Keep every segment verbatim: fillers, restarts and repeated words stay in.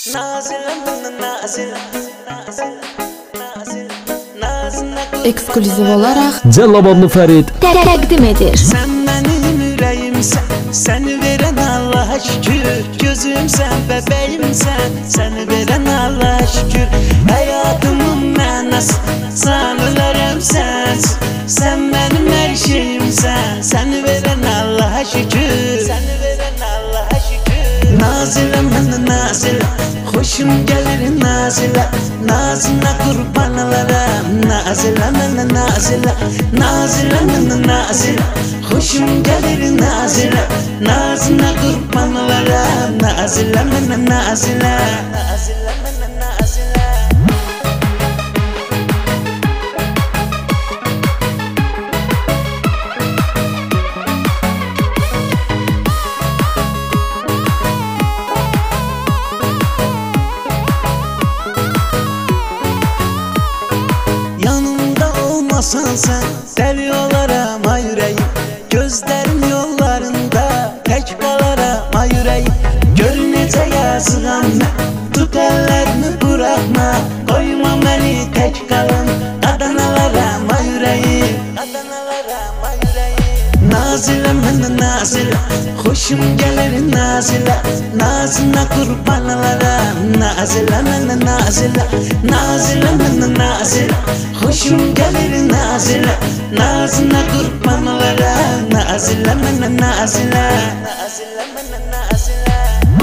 Eksklüziv olarak Cellabadlı Ferit təqdim edir. Sen benim yüreğimsen, seni veren Allah'a şükür. Gözümsen, bebeğimsen, seni veren Allah'a şükür. Hayatımın mənası, sanılarım sensin. Sen benim her şeyimsen, seni veren Allah'a şükür. Seni veren Allah'a şükür. Nazile bana nazile, hoşum gelir nazile. Nazına kurban olarım, nazile bana nazile. Nazile bana nazile, hoşum gelir nazile. Nazına kurban olarım, nazile bana nazile. Nazile bana nazile. Olmasan sen, deli olarım ay yüreğim. Gözlerim yollarında, tek kalarım ay yüreğim. Görünece yazılan ben, tut ellerimi bırakma. Koyma beni tek kalın, Adanalarım ay yüreğim. Adanalarım ay yüreğim. Nazile bana nazile, hoşum gelir nazile. Nazına kurban olarım, nazile bana nazile. Nazile bana nazile, hoşum gelir nazile. Nazına kurban olarım, nazile bana nazile. Nazile bana nazile.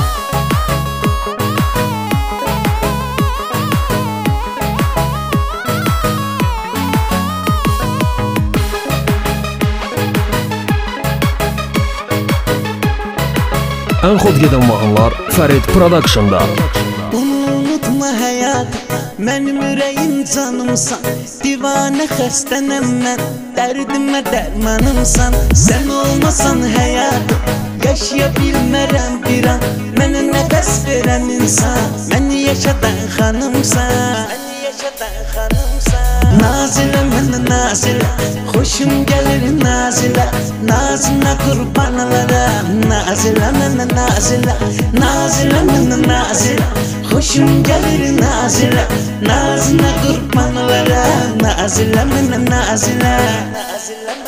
En xod gedən mahnılar Ferit Production'da. Bunu unutma hayat, benim yüreğim canımsan. Divane xəstənəm mən, dərdimə dərmanımsan. Sen olmasan hayatım, yaşaya bilmərəm bir an. Mənə nəfəs verən insan, məni yaşadan xanımsan. Məni yaşadan xanımsan. Nazile bana nazile, hoşum gelir nazile. Nazına kurban olarım, nazile bana nazile. Nazile bana nazile, hoşum gelir nazile. Nazına kurban olarım, nazile bana nazile. Nazile